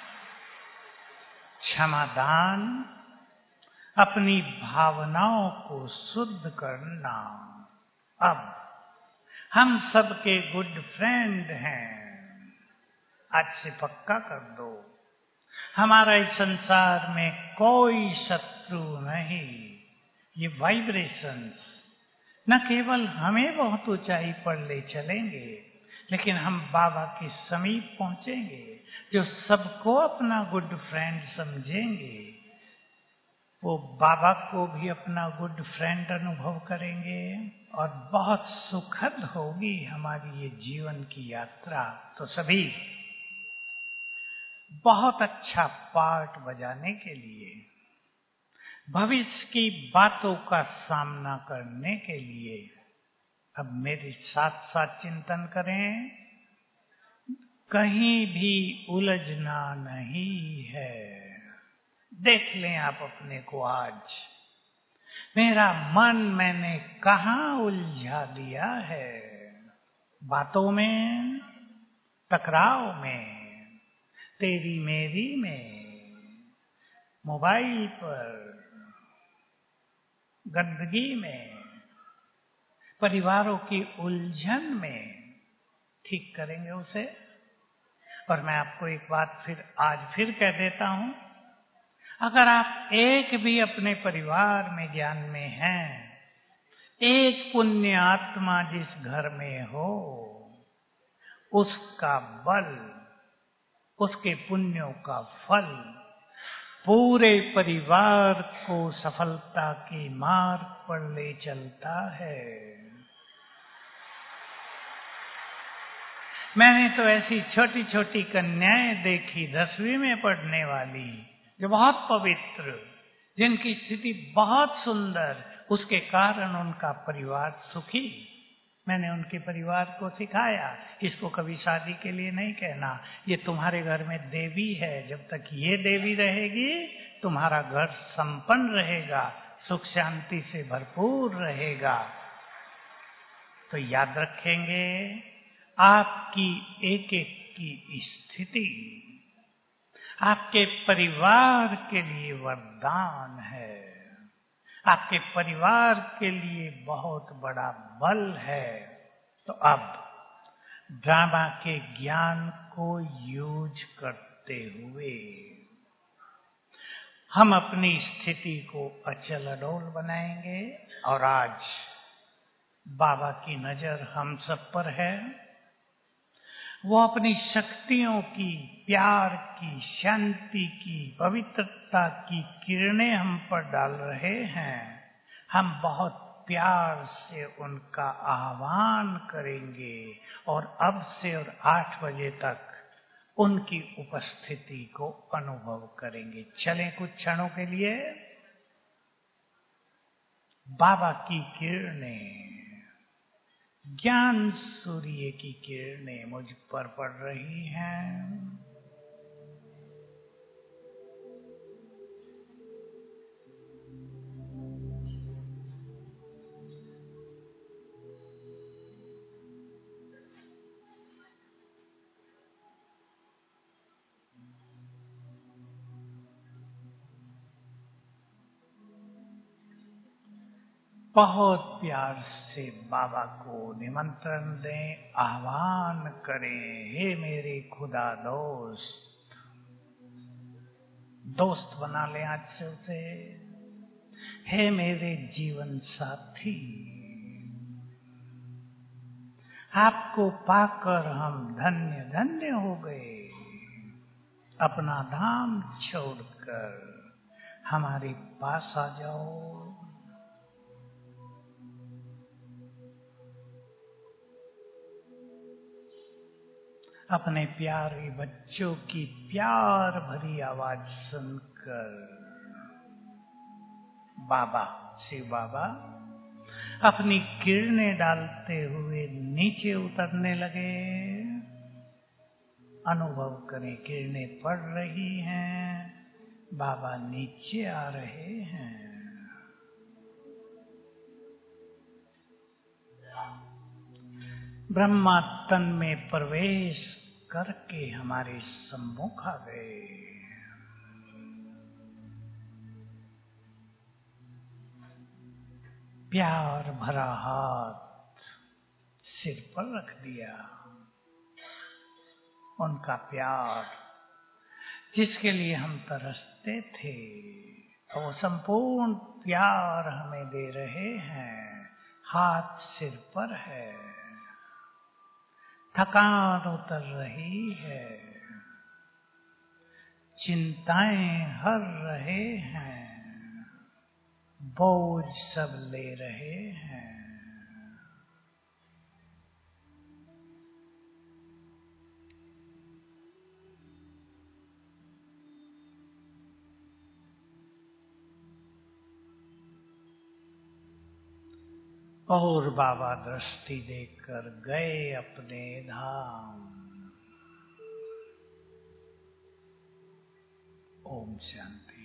क्षमादान, अपनी भावनाओं को शुद्ध करना, अब हम सबके गुड फ्रेंड हैं। आज से पक्का कर दो, हमारा इस संसार में कोई शत्रु नहीं। ये वाइब्रेशंस न केवल हमें बहुत ऊंचाई पर ले चलेंगे, लेकिन हम बाबा के समीप पहुंचेंगे, जो सबको अपना गुड फ्रेंड समझेंगे। वो बाबा को भी अपना गुड फ्रेंड अनुभव करेंगे और बहुत सुखद होगी हमारी ये जीवन की यात्रा। तो सभी बहुत अच्छा पार्ट बजाने के लिए, भविष्य की बातों का सामना करने के लिए अब मेरे साथ साथ चिंतन करें। कहीं भी उलझना नहीं है। देख लें आप अपने को आज, मेरा मन मैंने कहाँ उलझा दिया है। बातों में, टकराव में, तेरी मेरी में, मोबाइल पर, गंदगी में, परिवारों की उलझन में। ठीक करेंगे उसे। और मैं आपको एक बात फिर आज फिर कह देता हूं, अगर आप एक भी अपने परिवार में ज्ञान में हैं, एक पुण्य आत्मा जिस घर में हो, उसका बल, उसके पुण्यों का फल पूरे परिवार को सफलता के मार्ग पर ले चलता है। मैंने तो ऐसी छोटी छोटी कन्याएं देखी, दसवीं में पढ़ने वाली, जो बहुत पवित्र, जिनकी स्थिति बहुत सुंदर, उसके कारण उनका परिवार सुखी। मैंने उनके परिवार को सिखाया, इसको कभी शादी के लिए नहीं कहना। ये तुम्हारे घर में देवी है, जब तक ये देवी रहेगी तुम्हारा घर संपन्न रहेगा, सुख शांति से भरपूर रहेगा। तो याद रखेंगे, आपकी एक एक की स्थिति आपके परिवार के लिए वरदान है, आपके परिवार के लिए बहुत बड़ा बल है। तो अब ड्रामा के ज्ञान को यूज करते हुए हम अपनी स्थिति को अचल अडोल बनाएंगे। और आज बाबा की नजर हम सब पर है। वो अपनी शक्तियों की, प्यार की, शांति की, पवित्रता की किरणें हम पर डाल रहे हैं। हम बहुत प्यार से उनका आह्वान करेंगे और अब से और आठ बजे तक उनकी उपस्थिति को अनुभव करेंगे। चलें कुछ क्षणों के लिए। बाबा की किरणें, ज्ञान सूर्य की किरणें मुझ पर पड़ रही हैं। बहुत प्यार से बाबा को निमंत्रण दें, आह्वान करें। हे मेरे खुदा दोस्त, दोस्त बना लें आज से उसे। हे मेरे जीवन साथी, आपको पाकर हम धन्य धन्य हो गए। अपना धाम छोड़कर हमारे पास आ जाओ। अपने प्यारे बच्चों की प्यार भरी आवाज सुनकर बाबा, शिव बाबा अपनी किरणें डालते हुए नीचे उतरने लगे। अनुभव करें, किरणें पड़ रही हैं, बाबा नीचे आ रहे हैं। ब्रह्मा तन में प्रवेश करके हमारे सम्मुख आ गए। प्यार भरा हाथ सिर पर रख दिया। उनका प्यार जिसके लिए हम तरसते थे, वो संपूर्ण प्यार हमें दे रहे हैं। हाथ सिर पर है, थकान उतर रही है, चिंताएं हर रहे हैं, बोझ सब ले रहे हैं। और बाबा दृष्टि देकर गए अपने धाम। ओम शांति।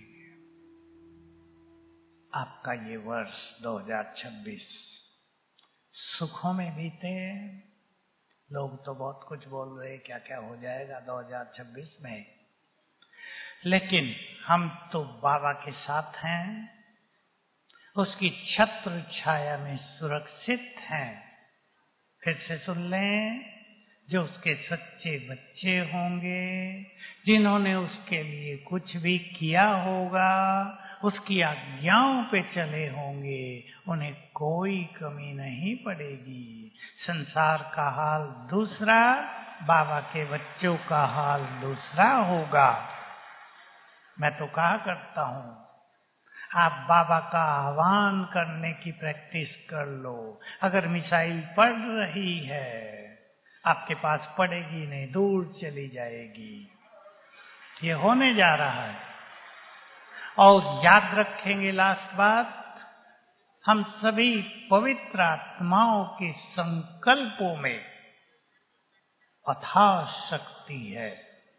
आपका ये वर्ष दो हज़ार छब्बीस सुखों में बीते। लोग तो बहुत कुछ बोल रहे क्या क्या हो जाएगा दो हज़ार छब्बीस में, लेकिन हम तो बाबा के साथ हैं, उसकी छत्र छाया में सुरक्षित हैं। फिर से सुन लें, जो उसके सच्चे बच्चे होंगे, जिन्होंने उसके लिए कुछ भी किया होगा, उसकी आज्ञाओं पे चले होंगे, उन्हें कोई कमी नहीं पड़ेगी। संसार का हाल दूसरा, बाबा के बच्चों का हाल दूसरा होगा। मैं तो कहा करता हूं, आप बाबा का आह्वान करने की प्रैक्टिस कर लो। अगर मिसाइल पड़ रही है, आपके पास पड़ेगी नहीं, दूर चली जाएगी। ये होने जा रहा है। और याद रखेंगे लास्ट बात, हम सभी पवित्र आत्माओं के संकल्पों में अथाह शक्ति है।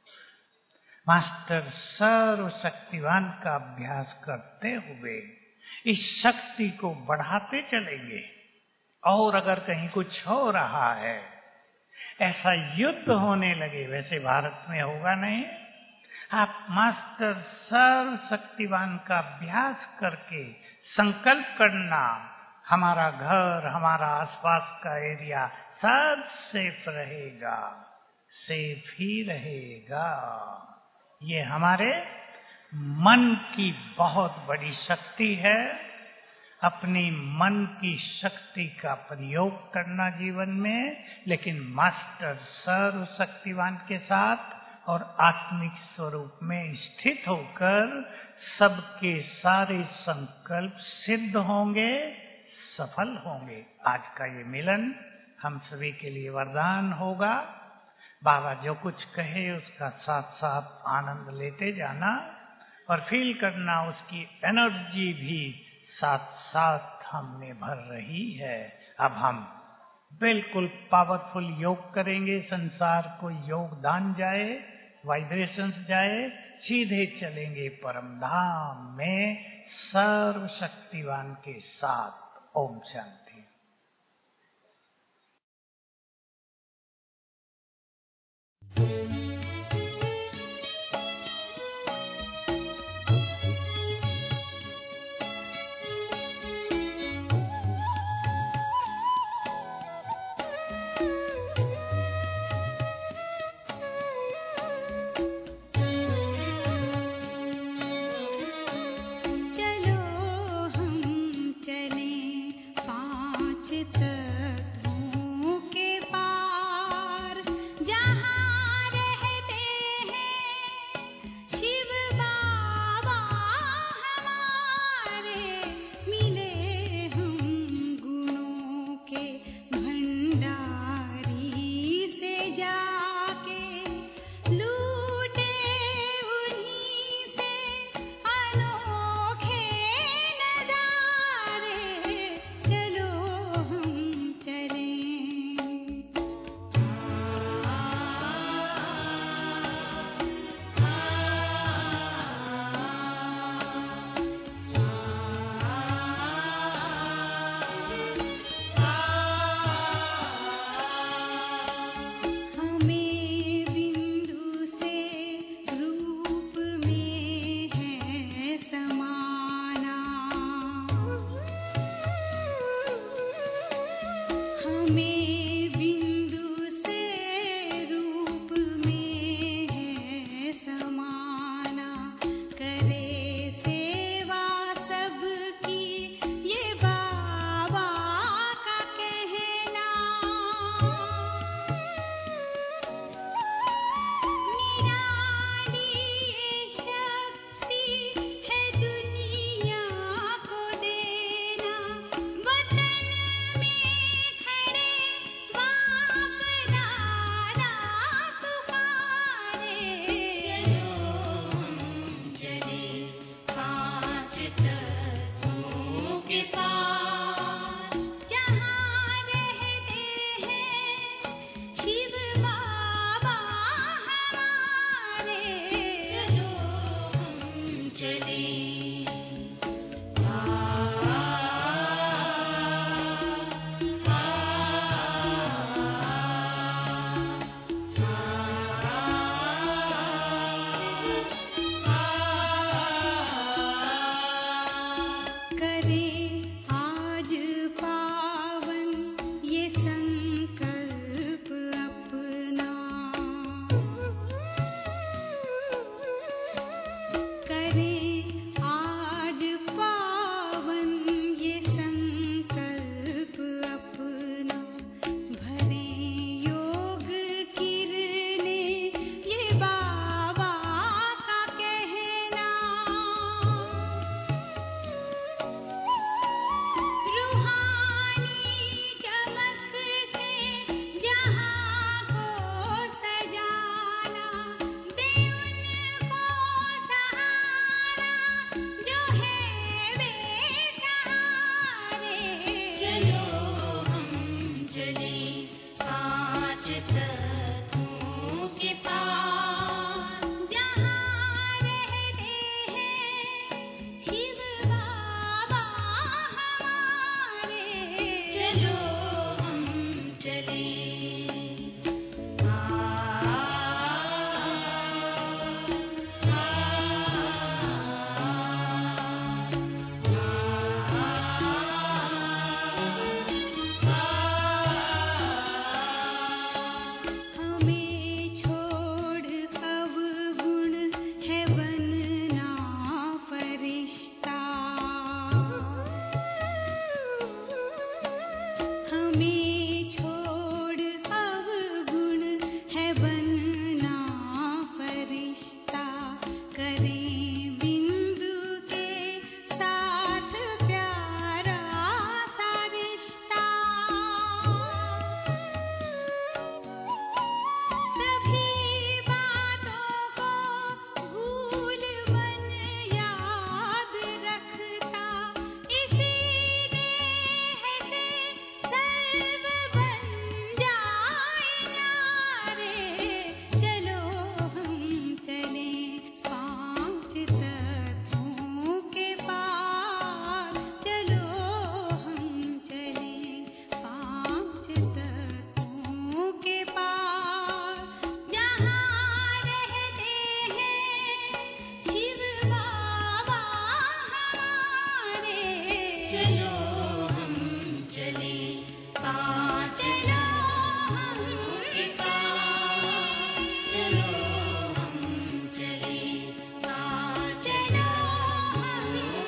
मास्टर सर्वशक्तिवान का अभ्यास करते हुए इस शक्ति को बढ़ाते चलेंगे। और अगर कहीं कुछ हो रहा है, ऐसा युद्ध होने लगे, वैसे भारत में होगा नहीं, आप मास्टर सर्वशक्तिवान का अभ्यास करके संकल्प करना, हमारा घर, हमारा आसपास का एरिया सब सेफ रहेगा, सेफ ही रहेगा। ये हमारे मन की बहुत बड़ी शक्ति है। अपनी मन की शक्ति का प्रयोग करना जीवन में, लेकिन मास्टर सर्वशक्तिवान के साथ और आत्मिक स्वरूप में स्थित होकर सबके सारे संकल्प सिद्ध होंगे, सफल होंगे। आज का ये मिलन हम सभी के लिए वरदान होगा। बाबा जो कुछ कहे उसका साथ साथ आनंद लेते जाना और फील करना, उसकी एनर्जी भी साथ साथ हमने भर रही है। अब हम बिल्कुल पावरफुल योग करेंगे। संसार को योगदान जाए, वाइब्रेशंस जाए, सीधे चलेंगे परम धाम में सर्वशक्तिवान के साथ। ओम शांति। जहाँ रहे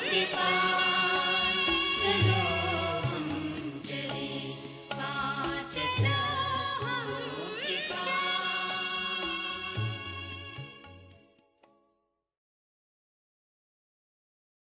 कृपा